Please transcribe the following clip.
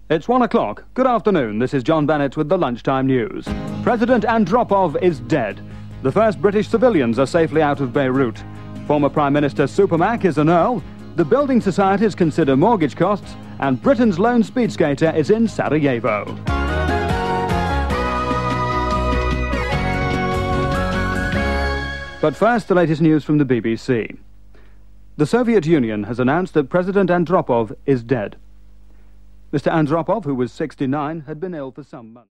It's 1 o'clock. Good afternoon. This is John Bennett with the Lunchtime News. President Andropov is dead. The first British civilians are safely out of Beirut. Former Prime Minister Supermac is an earl. The building societies consider mortgage costs. And Britain's lone speed skater is in Sarajevo. But first, the latest news from the BBC. The Soviet Union has announced that President Andropov is dead. Mr. Andropov, who was 69, had been ill for some months.